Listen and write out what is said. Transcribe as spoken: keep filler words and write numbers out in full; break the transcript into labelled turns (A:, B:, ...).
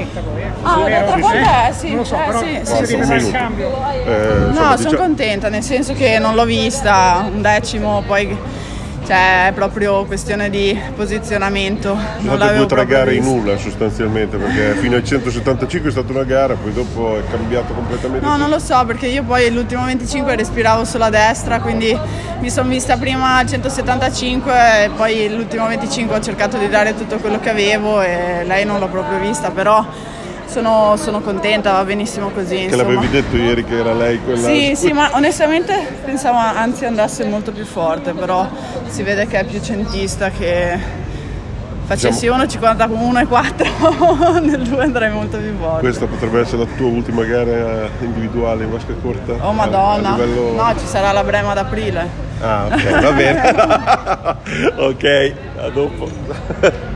A: detta poi. Eh.
B: Ah, ho detto con te, sì.
A: Non lo so,
B: eh,
A: però
B: sì,
A: si
B: sì,
A: deve
B: sì,
A: fare
B: sì.
A: il cambio.
C: Eh,
B: No,
C: insomma,
B: sono
C: diciamo-
B: contenta, nel senso che non l'ho vista un decimo, poi cioè è proprio questione di posizionamento.
C: Ho
B: Non
C: fatto
B: l'avevo
C: due o tre
B: proprio
C: gare in
B: vista.
C: nulla sostanzialmente, perché fino ai centosettantacinque è stata una gara, poi dopo è cambiato completamente.
B: No, non lo so, perché io poi l'ultimo venticinque respiravo solo a destra, quindi mi sono vista prima al centosettantacinque e poi l'ultimo venticinque ho cercato di dare tutto quello che avevo e lei non l'ho proprio vista, però sono, sono contenta, va benissimo così.
C: Che
B: Insomma.
C: l'avevi detto ieri che era lei quella.
B: Sì, sì, ma onestamente pensavo anzi andasse molto più forte, però si vede che è più centista, che facessi
C: Diciamo-
B: uno cinquanta con uno e quattro, nel due andrei molto più forte.
C: Questa potrebbe essere la tua ultima gara individuale in vasca corta?
B: Oh madonna,
C: A, a livello...
B: no, ci sarà la Brema ad aprile.
C: Ah, ok, va bene. Ok, a dopo.